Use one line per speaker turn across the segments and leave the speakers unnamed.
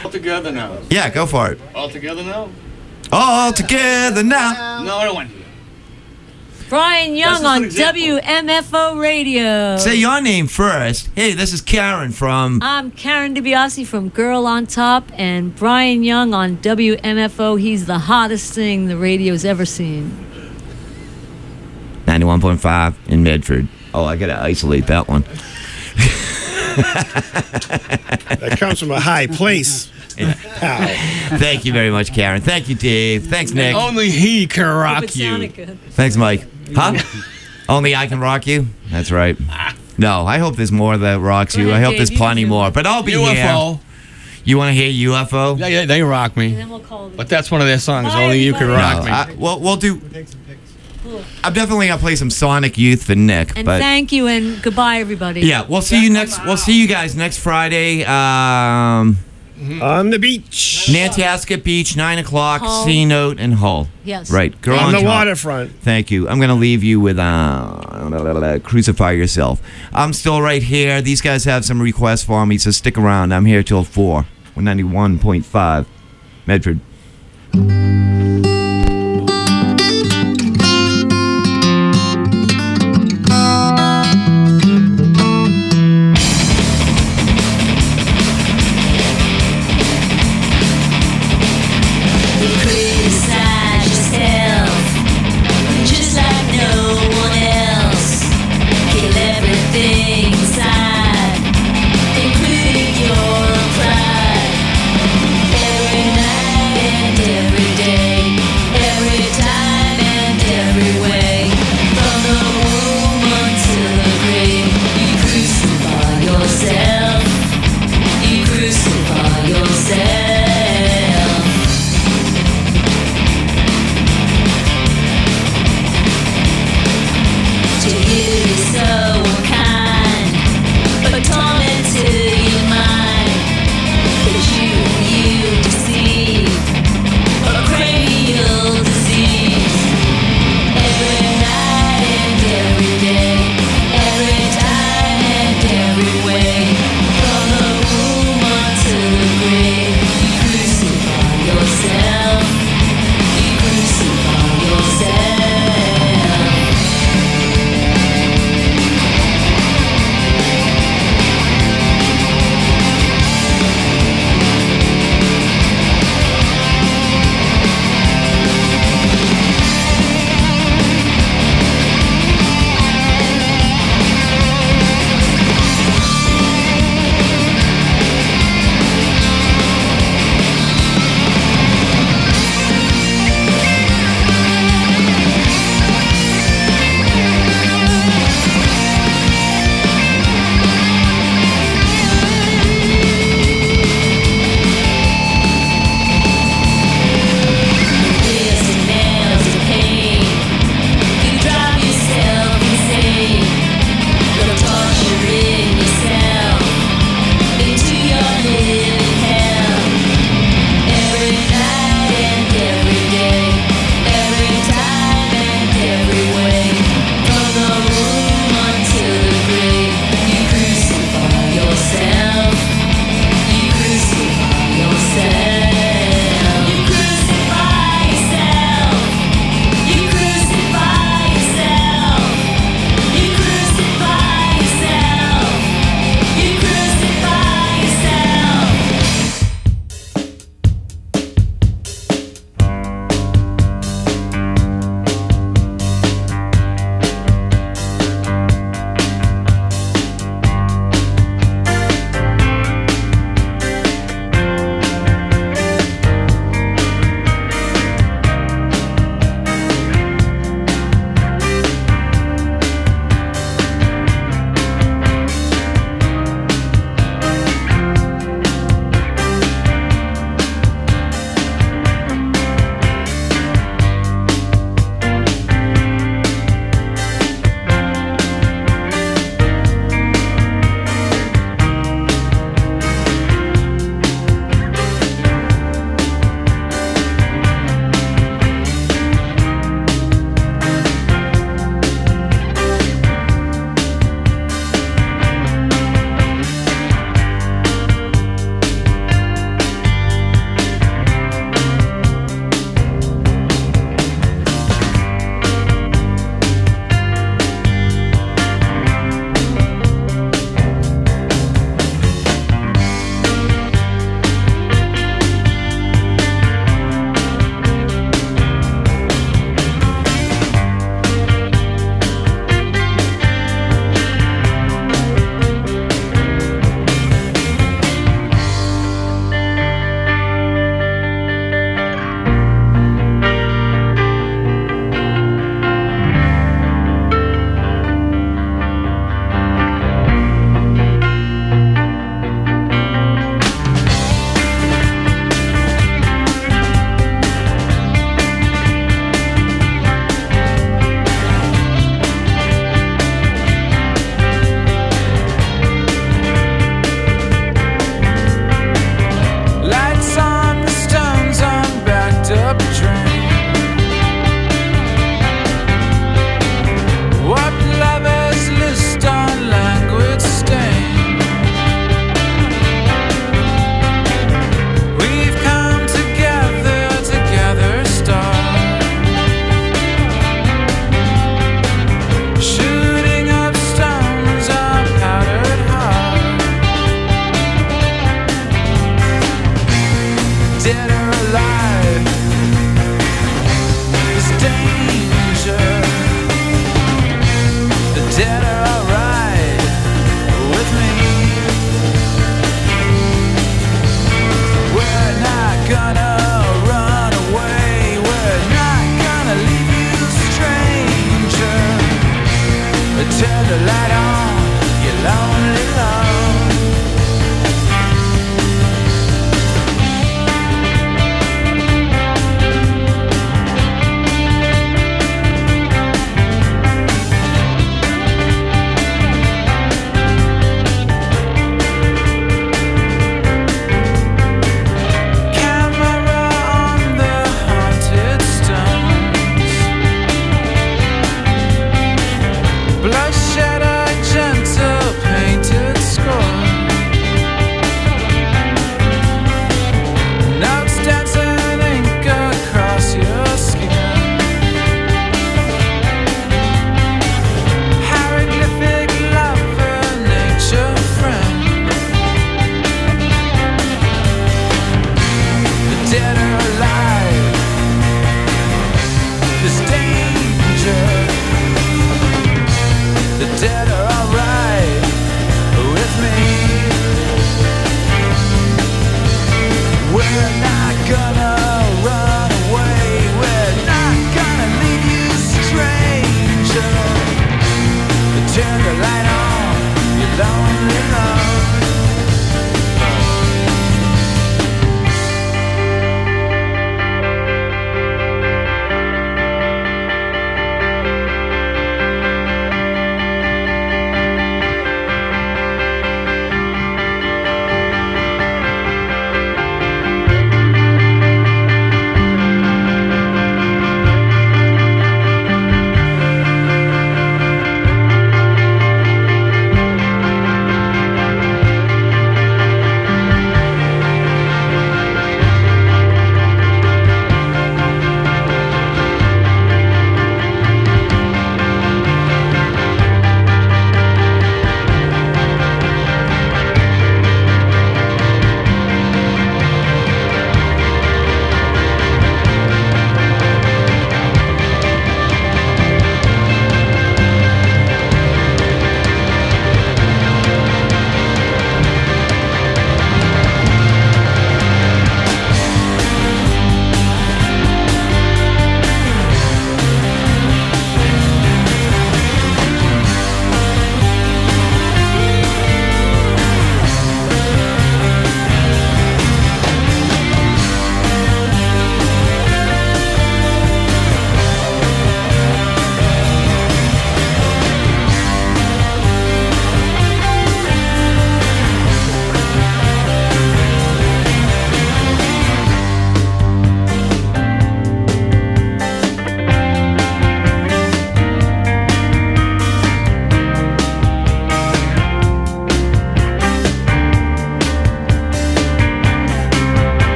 All together now.
Yeah, go for it.
All together now?
All together now.
No, I don't want to.
Brian Young
That's
on
just an example.
WMFO Radio.
Say your name first. Hey, this is Karen from...
I'm Karen DiBiase from Girl on Top, and Brian Young on WMFO. He's the hottest thing the radio's ever seen.
91.5 in Medford. Oh, I gotta isolate that one.
That comes from a high place.
Yeah. Thank you very much, Karen. Thank you, Dave. Thanks, Nick.
Only he can
Hope
rock
it
you.
sounded good.
Thanks, Mike. Huh? Only I can rock you? That's right. No, I hope there's more that rocks
Go
you.
ahead,
I hope
Dave,
there's
you can
plenty
do
more.
it.
But I'll be here.
UFO.
You want to hear UFO?
Yeah, they rock me.
And then we'll call it.
But that's one of their songs.
Bye,
Only you can
everybody.
rock me.
Well, we'll do... I'm definitely gonna play some Sonic Youth for Nick.
And
but
thank you and goodbye, everybody.
yeah, we'll see you next. We'll see you guys next Friday.
On the beach.
Nantasket Beach, 9 o'clock.
Hull.
C Note and Hull.
Yes.
Right. Girl
On the
top.
waterfront.
Thank you. I'm gonna leave you with Crucify Yourself. I'm still right here. These guys have some requests for me, so stick around. I'm here till 4. 191.5 Medford.
Criticize yourself, just like no one else. Kill everything inside, including your own pride. Every night and every day.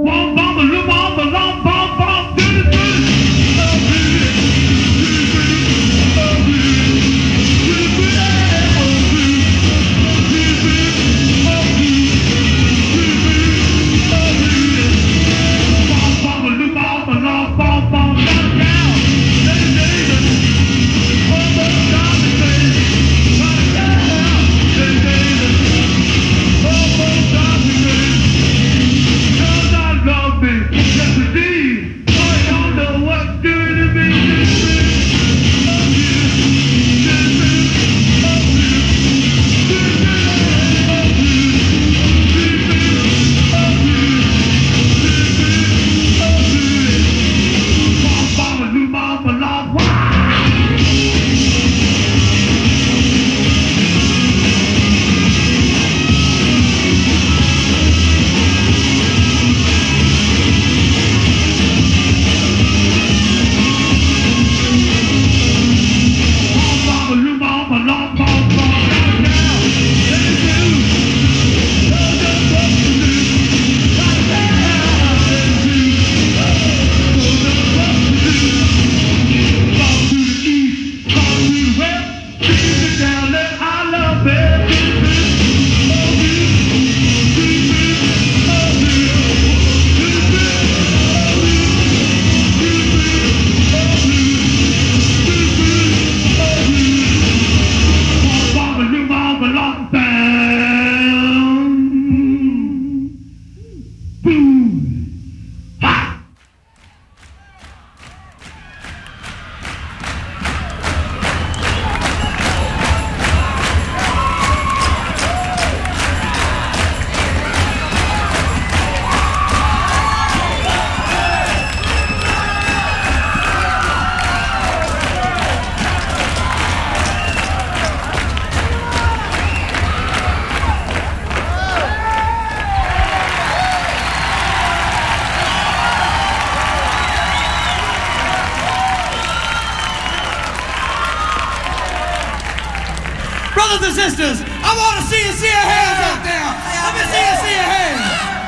Brothers and sisters, I want to see your hands out there. Let me see your hands.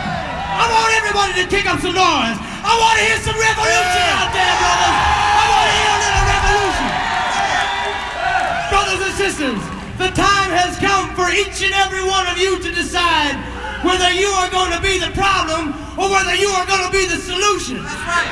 I want everybody to kick up some noise. I want to hear some revolution out there, brothers. I want to hear a little revolution. Brothers and sisters, the time has come for each and every one of you to decide whether you are going to be the problem or whether you are going to be the solution. That's right.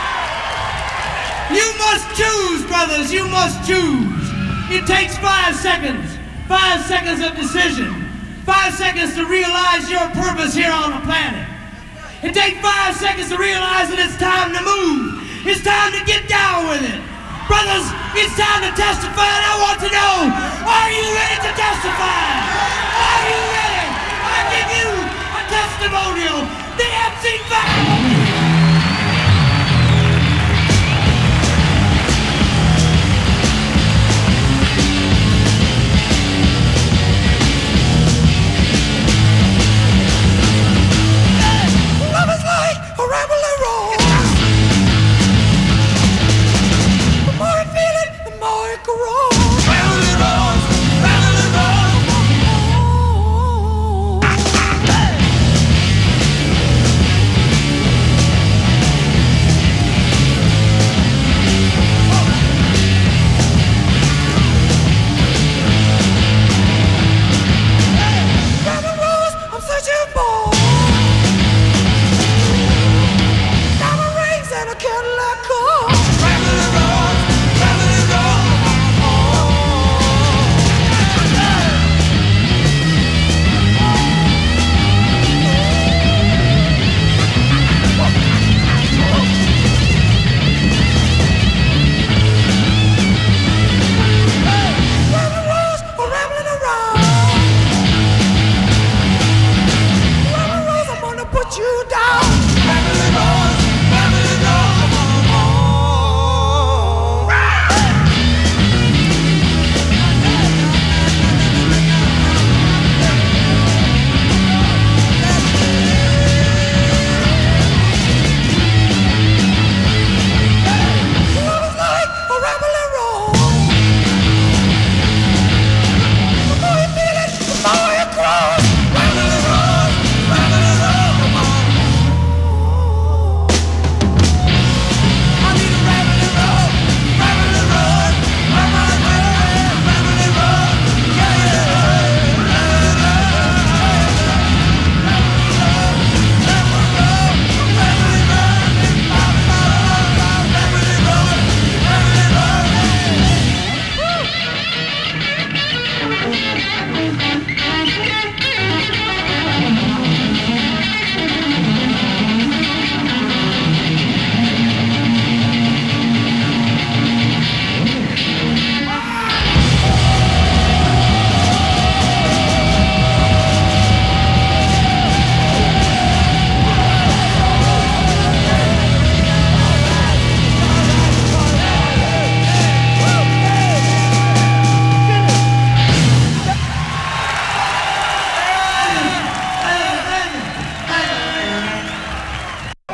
You must choose, brothers. You must choose. It takes 5 seconds. 5 seconds of decision. 5 seconds to realize your purpose here on the planet. It takes 5 seconds to realize that it's time to move. It's time to get down with it. Brothers, it's time to testify, and I want to know, are you ready to testify? Are you ready? I give you a testimonial. The MC5.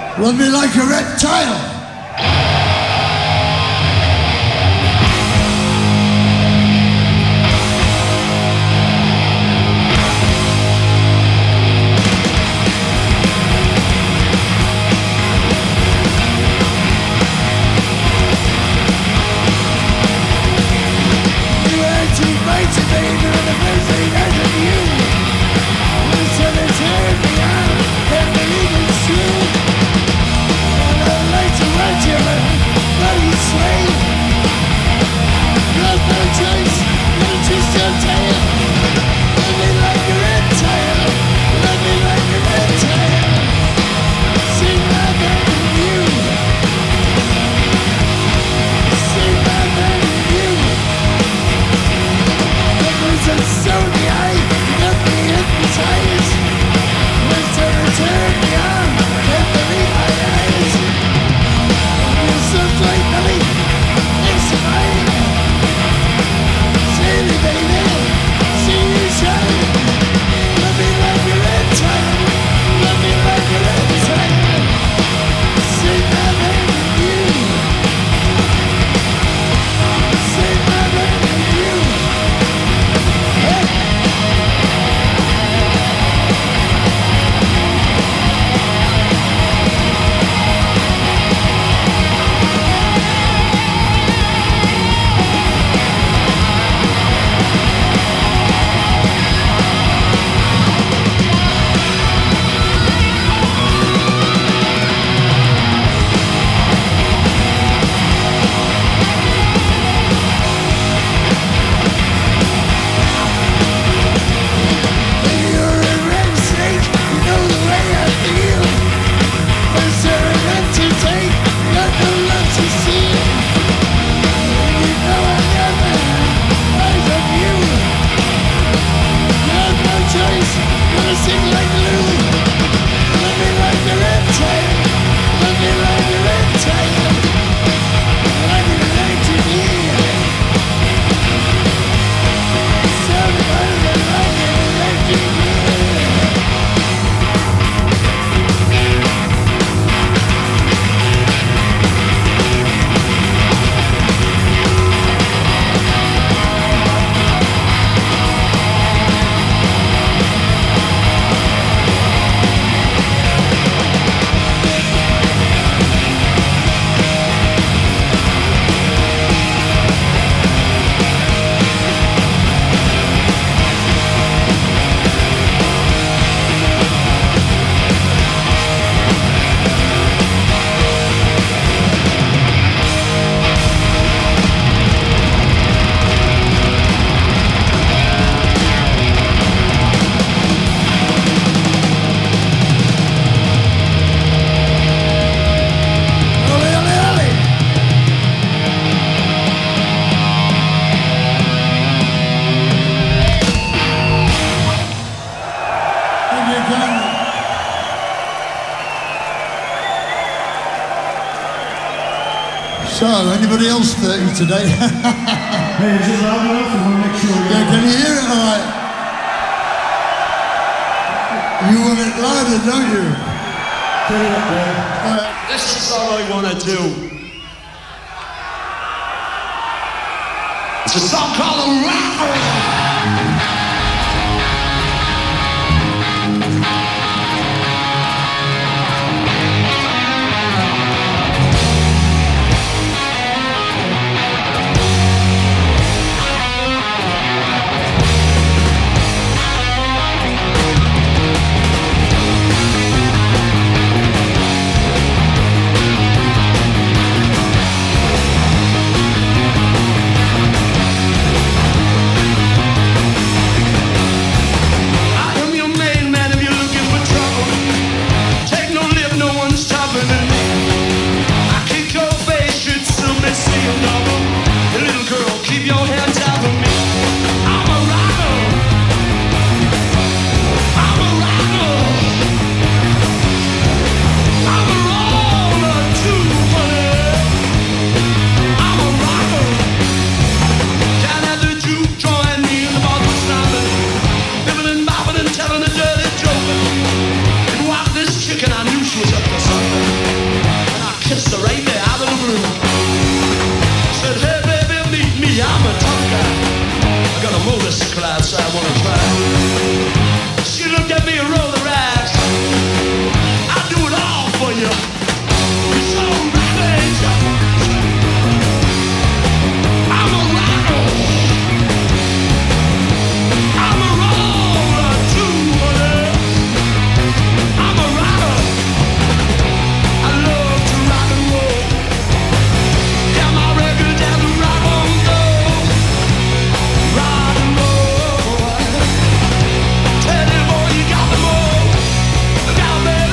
Rub me like a reptile. So, anybody else 30 today?
Hey, is it loud enough? I want to make sure.
Yeah, can you hear it all right? You want it louder, don't you?
Turn it up, man.
All right.
This is all I want to do. It's a song called Rock. Telling a dirty joke and walked this chicken, I knew she was up to something. kissed her right there out of the room. Said, hey baby, meet me, I'm a tough guy. I got a motorcycle outside, I wanna try. She looked at me and rolled her eyes. I'll do it all for you. It's all revenge. I'm a rocker. I'm a roller too, honey. I'm a rocker. I love to rock and roll. Got my record down to rock and roll. Rock and roll. Tell you boy, you got them all. Look out, baby.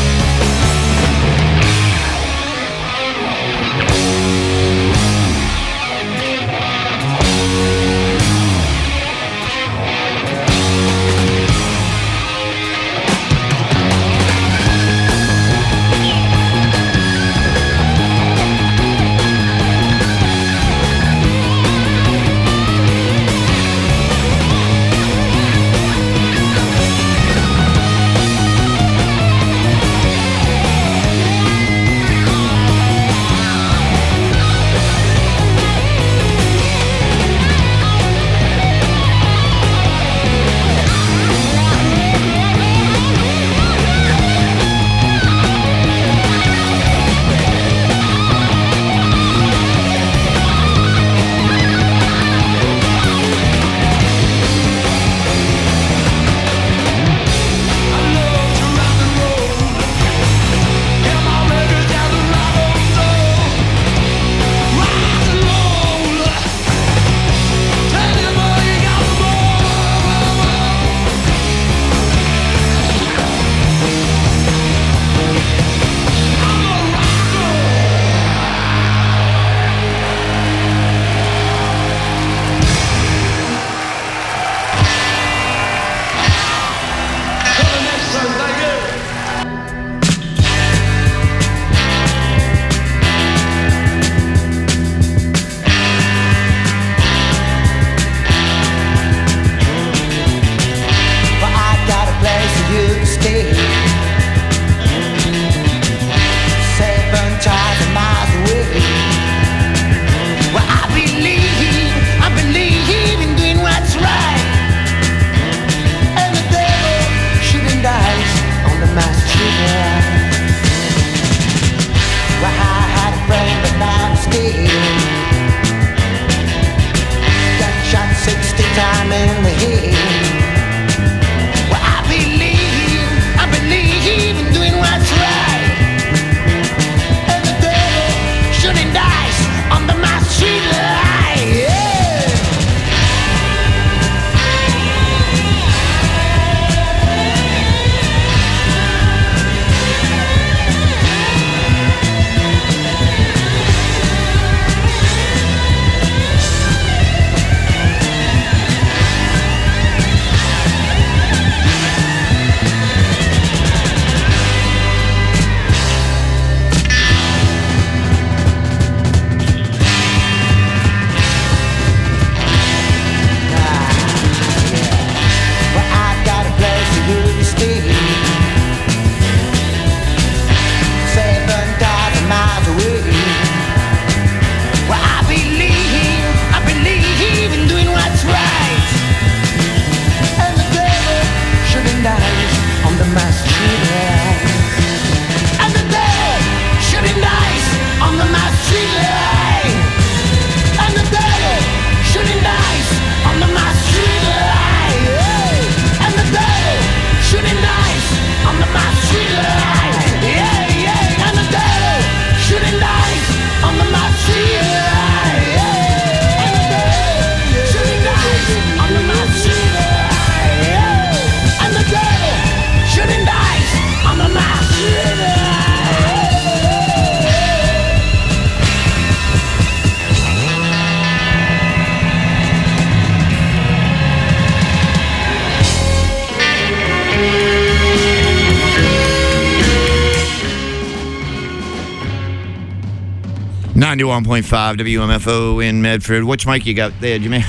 .5 WMFO in Medford. Which mic you got there, Jimmy?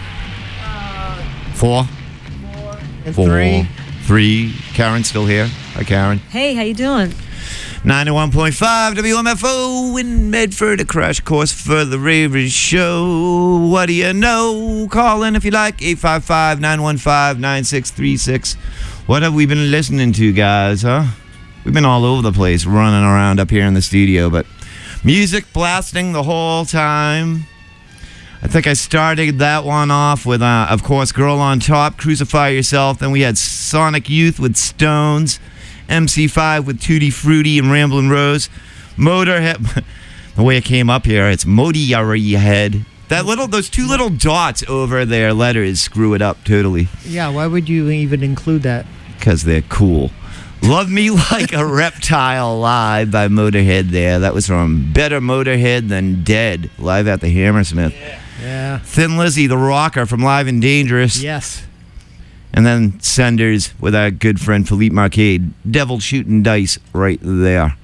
Four?
And
Four.
three.
Three. Karen's still here. Hi, Karen.
Hey, how you doing?
91.5 WMFO in Medford, a crash course for the Ravers show. What do you know? Call in if you like, 855-915-9636. What have we been listening to, guys, huh? We've been all over the place running around up here in the studio, but music blasting the whole time. I think I started that one off with, of course, Girl on Top, Crucify Yourself. Then we had Sonic Youth with Stones. MC5 with Tutti Frutti and Ramblin' Rose. Motorhead. The way it came up here, it's Motorhead. Those two little dots over their letters screw it up totally.
Yeah, why would you even include that?
Because they're cool. Love Me Like a Reptile live by Motorhead there. That was from Better Motorhead Than Dead, live at the Hammersmith.
Yeah.
Thin Lizzy, the rocker from Live and Dangerous.
Yes.
And then Senders with our good friend Philippe Marquet. Devil Shooting Dice right there.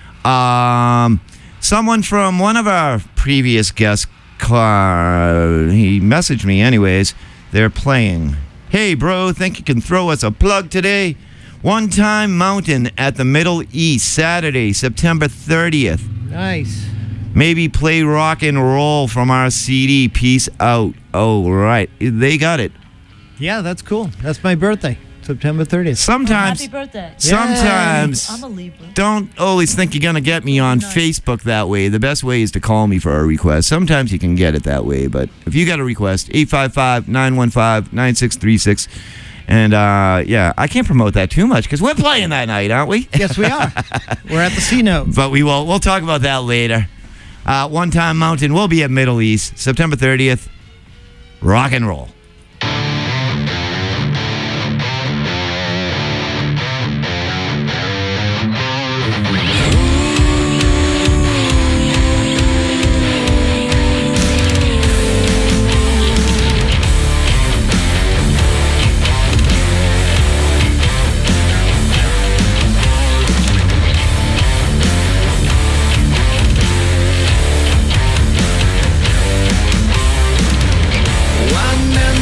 Someone from one of our previous guests, he messaged me anyways. They're playing. Hey, bro, think you can throw us a plug today? One Time Mountain at the Middle East, Saturday, September 30th.
Nice.
Maybe play Rock and Roll from our CD. Peace out. Oh, right. They got it.
Yeah, that's cool. That's my birthday, September 30th.
Sometimes,
Happy birthday.
sometimes,
I'm a Libra.
don't always think you're going to get me on Facebook that way. The best way is to call me for a request. Sometimes you can get it that way, but if you got a request, 855-915-9636. And, yeah, I can't promote that too much because we're playing that night, aren't we?
Yes, we are. We're at the C-Note.
But we'll talk about that later. One Time Mountain will be at Middle East, September 30th. Rock and roll.
One man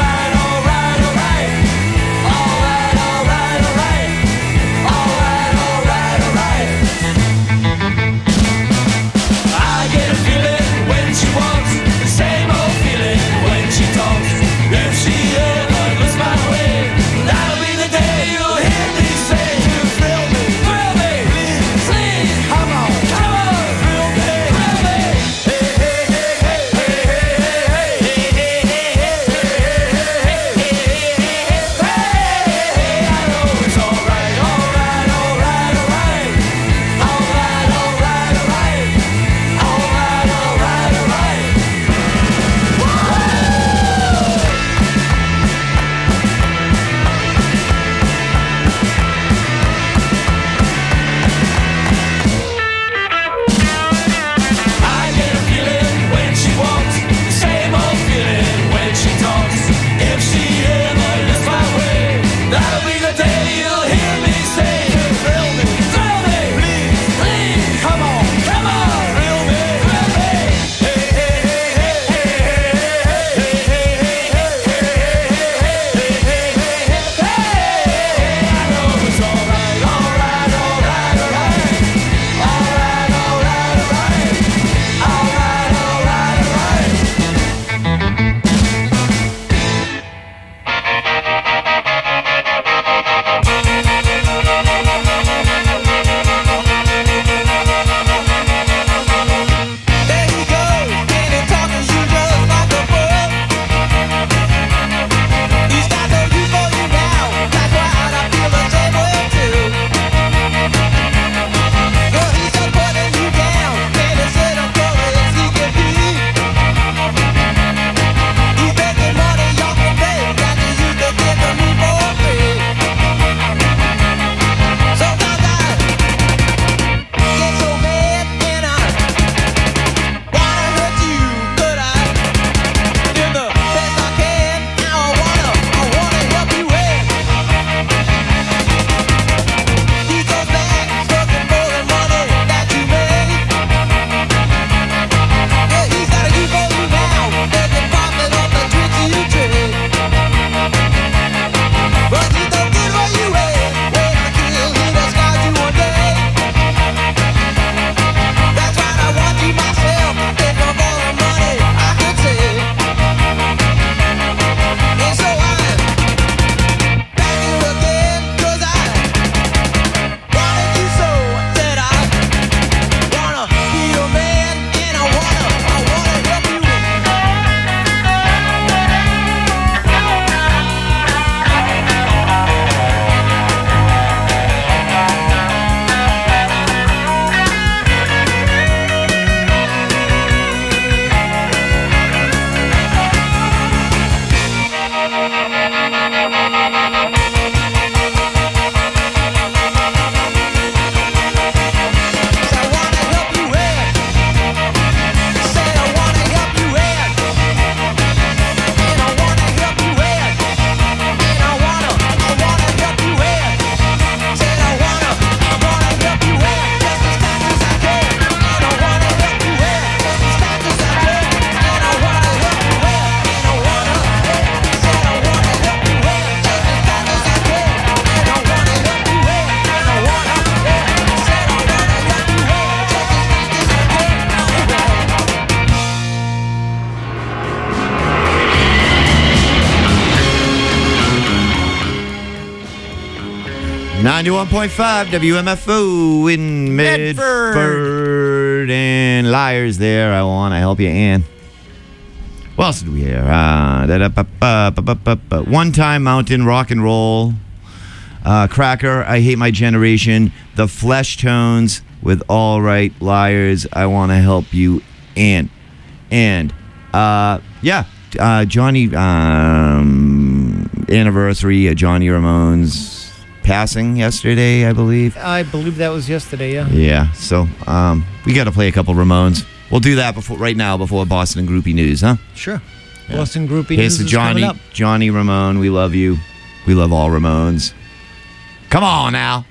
91.5 WMFO in Medford. And Liars there. I want to help you, Ann. What else did we hear? One Time Mountain Rock and Roll. Cracker, I Hate My Generation. The Flesh Tones with All Right, Liars, I Want to Help You, Ann. And, Johnny, anniversary, Johnny Ramone's passing yesterday, I believe.
I believe that was yesterday, yeah.
Yeah, so we got to play a couple Ramones. We'll do that right now before Boston Groupie News, huh?
Sure. Yeah. Boston Groupie
Here's
News
to
is coming up.
Johnny Ramone, we love you. We love all Ramones. Come on now.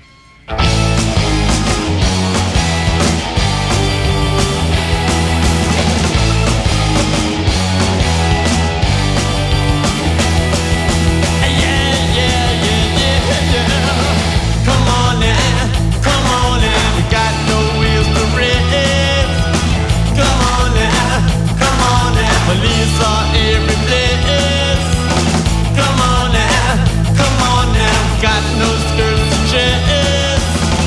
Got no skirts to chase.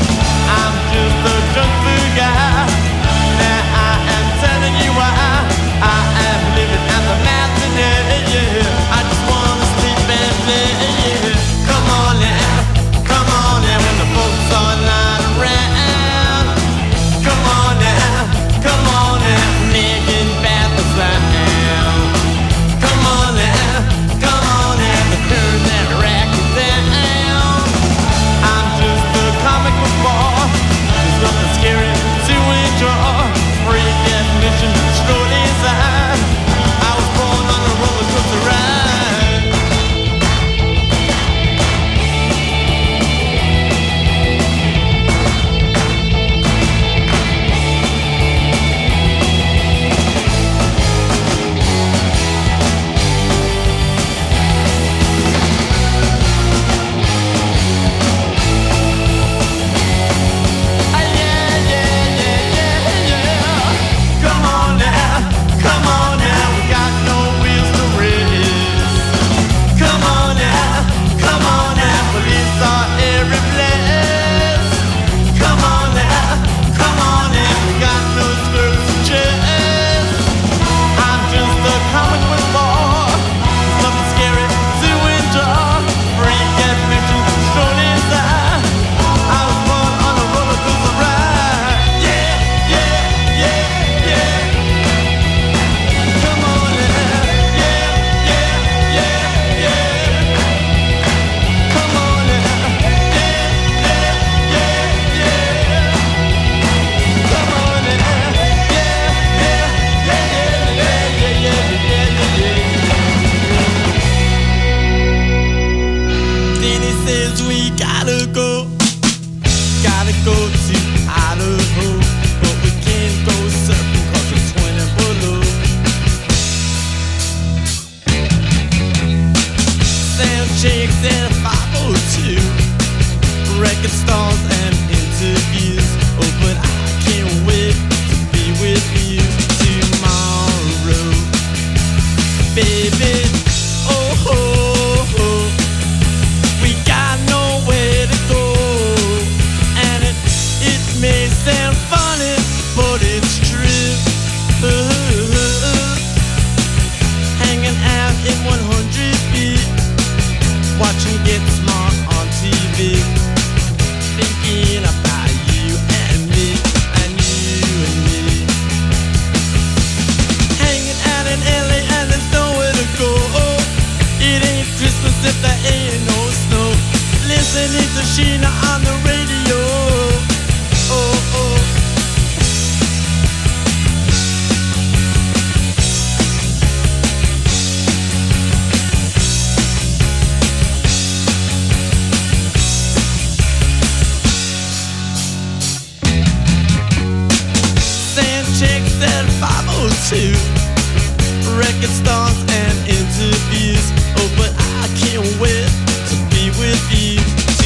Record stars and interviews. Oh, but I can't wait to be with you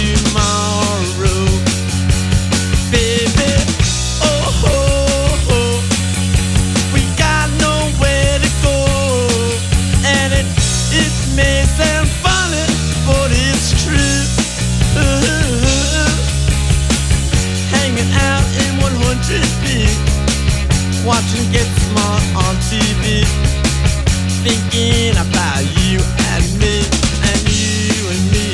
tomorrow, baby. Oh, oh, oh. We got nowhere to go, and it may sound funny, but it's true. watching Get Smart on TV, thinking about you and me, and you and me.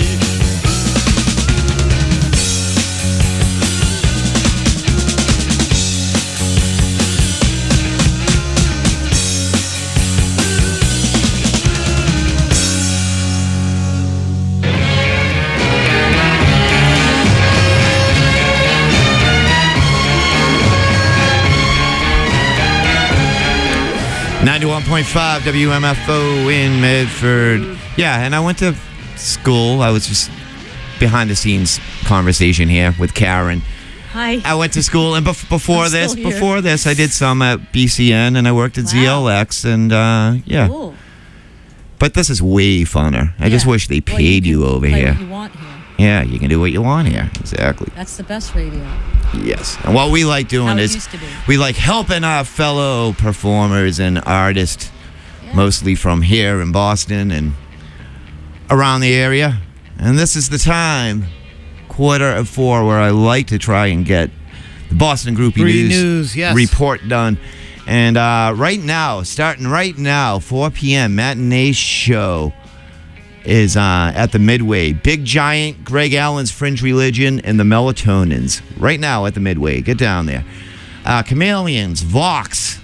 .5 WMFO in Medford. Yeah, and I went to school. I was just behind the scenes conversation here with Karen.
Hi.
I went to school, and before
I'm
this,
still here.
I did some at BCN, and I worked at ZLX, and yeah.
Cool.
But this is way funner. I just
Yeah.
wish they
Well,
paid you over
play
here.
What you want here.
Yeah, you can do what you want here. Exactly.
That's the best radio.
Yes. And what we like doing
How it
is
used to be.
we like helping our fellow performers and artists, mostly from here in Boston and around the area. And this is the time, 3:45, where I like to try and get the Boston Groupie
Groupie News, yes.
report done. And right now, starting right now, 4 p.m., matinee show is at the Midway. Big Giant, Greg Allen's Fringe Religion, and the Melatonins. Right now at the Midway. Get down there. Chameleons, Vox,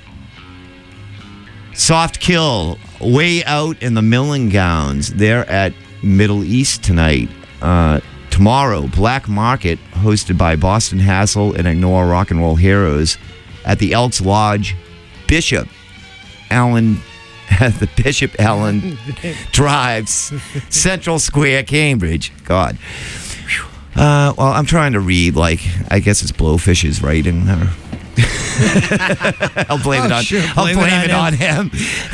Soft Kill, Way Out, and the Milling Gowns. They're at Middle East tonight. Tomorrow, Black Market, hosted by Boston Hassle and Ignore Rock and Roll Heroes at the Elks Lodge. Bishop Allen the Bishop Allen Drives, Central Square, Cambridge. God. Well, I'm trying to read, like, I guess it's Blowfish's writing. I'll blame it on.
Sure,
I'll blame it on him.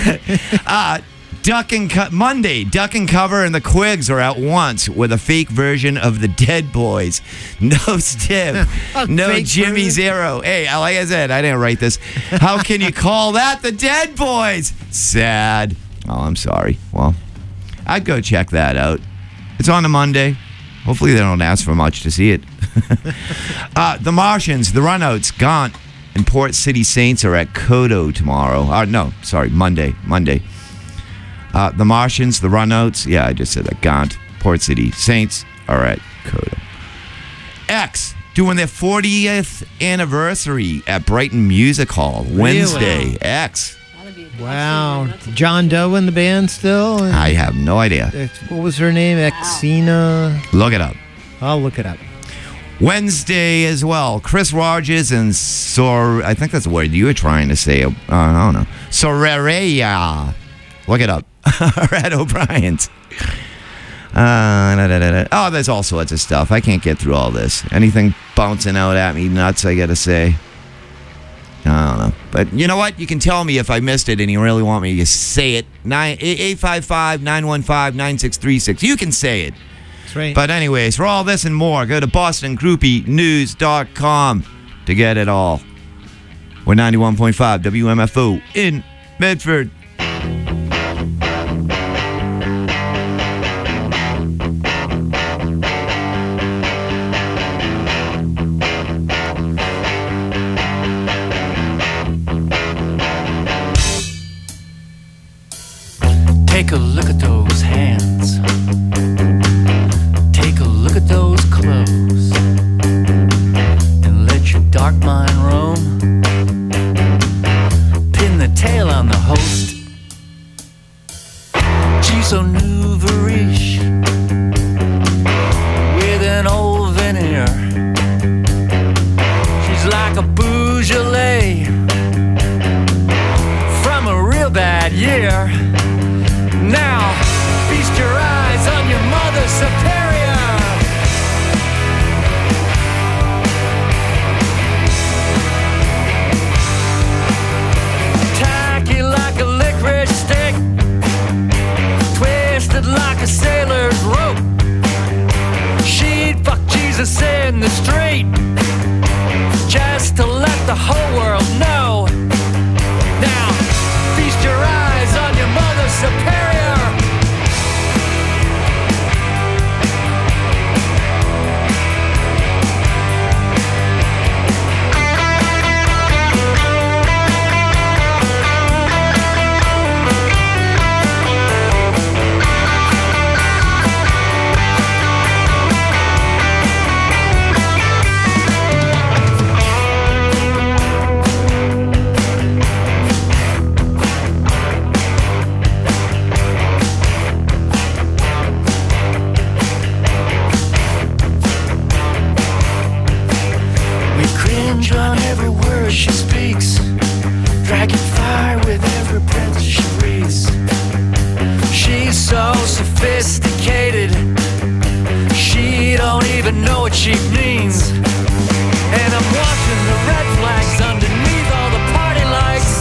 Monday, Duck and Cover and the Quigs are at once with a fake version of the Dead Boys. No Stim, no
fake
Jimmy
version?
Zero. Hey, like I said, I didn't write this. How can you call that the Dead Boys? Sad. Oh, I'm sorry. Well, I'd go check that out. It's on a Monday. Hopefully they don't ask for much to see it. The Martians, the Runouts, Gaunt, and Port City Saints are at Kodo tomorrow. Monday. The Martians, the Runouts, yeah, I just said that. Gaunt, Port City Saints are at Kodo. X doing their 40th anniversary at Brighton Music Hall Wednesday. X.
Wow. John Doe in the band still? And
I have no idea.
what was her name? Xena?
Look it up.
I'll look it up.
Wednesday as well. Chris Rogers and I think that's the word you were trying to say. I don't know. Sorerea. Look it up. At O'Brien's. Oh, there's all sorts of stuff. I can't get through all this. Anything bouncing out at me nuts, I gotta say. I don't know. But you know what? You can tell me if I missed it and you really want me to say it. 855-915-9636. You can say it.
That's right.
But anyways, for all this and more, go to BostonGroupieNews.com to get it all. We're 91.5 WMFO in Medford.
Take a look at those hands. Take a look at those clothes. And let your dark mind roam. Pin the tail on the host. She's so nouvelle-ish with an old veneer. She's like a Beaujolais from a real bad year. Now, feast your eyes on your mother superior. Tacky like a licorice stick, twisted like a sailor's rope. She'd fuck Jesus in the street just to let the whole world know. Now, feast your eyes on your mother superior. word she speaks, dragging fire with every breath she breathes. She's so sophisticated, she don't even know what she means. And I'm watching the red flags underneath all the party lights.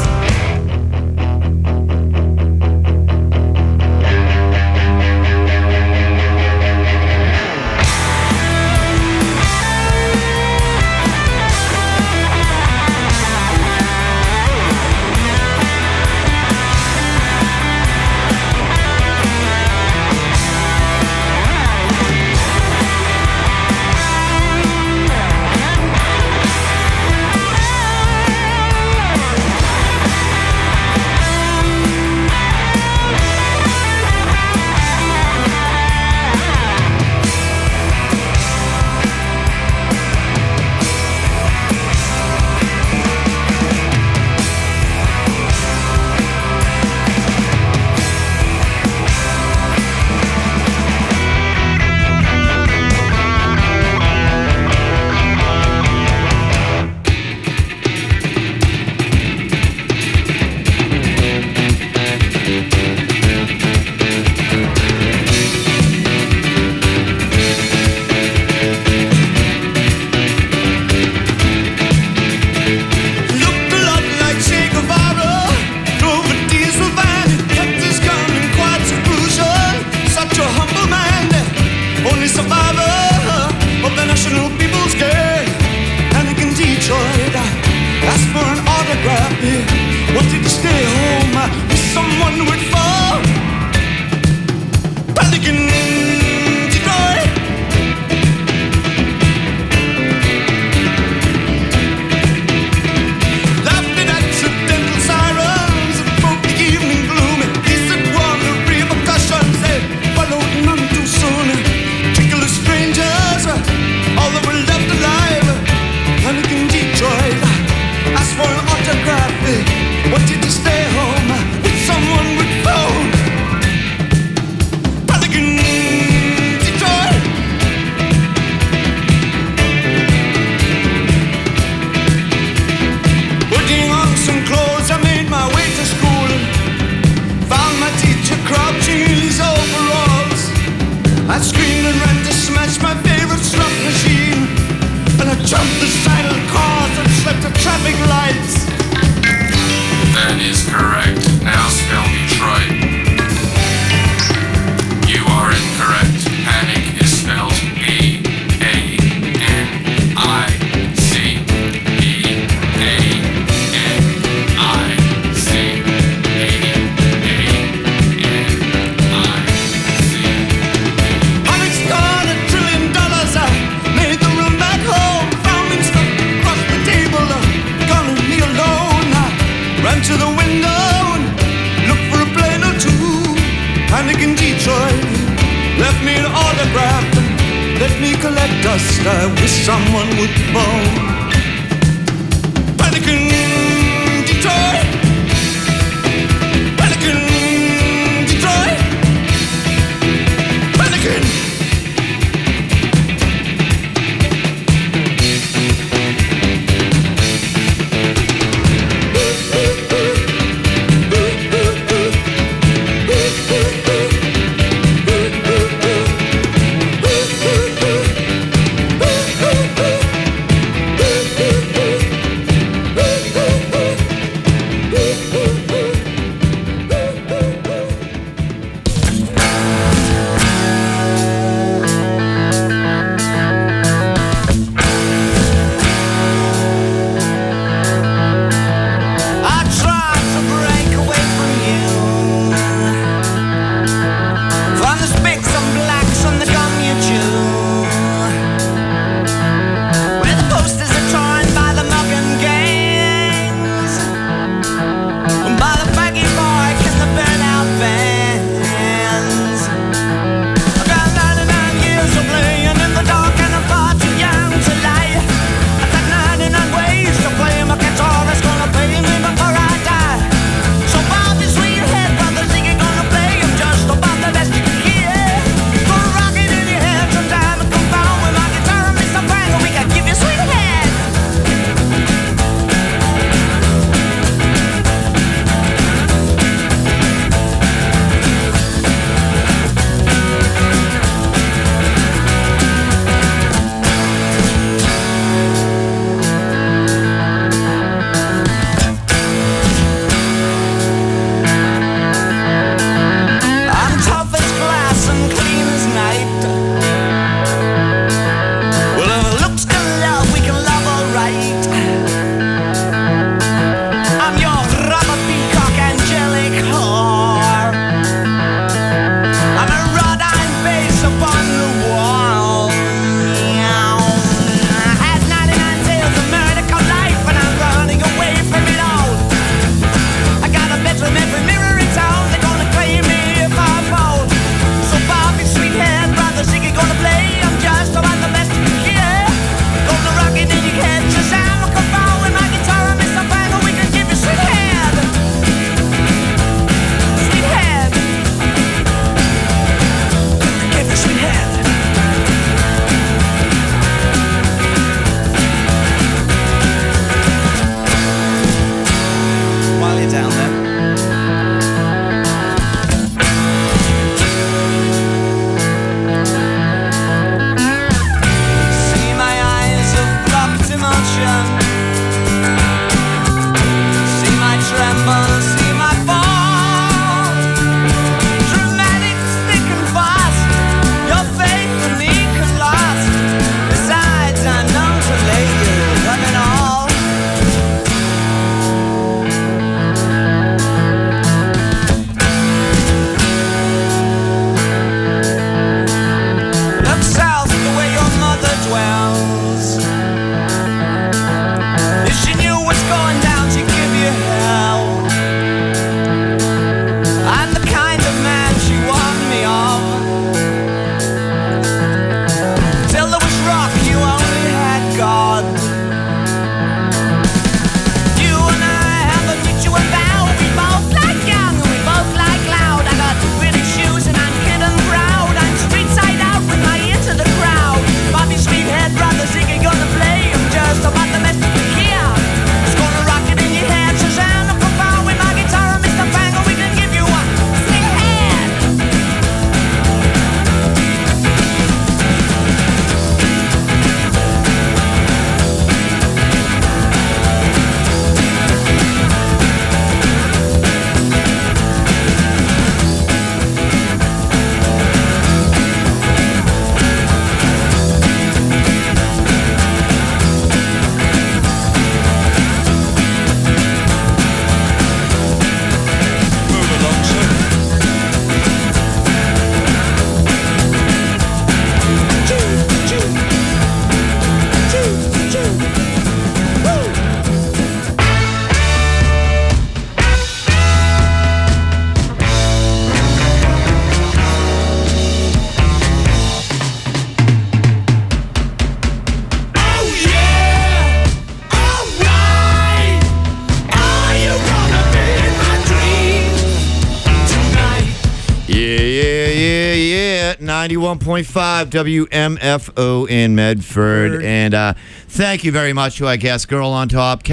91.5 WMFO in Medford. And thank you very much to our guest, Girl on Top.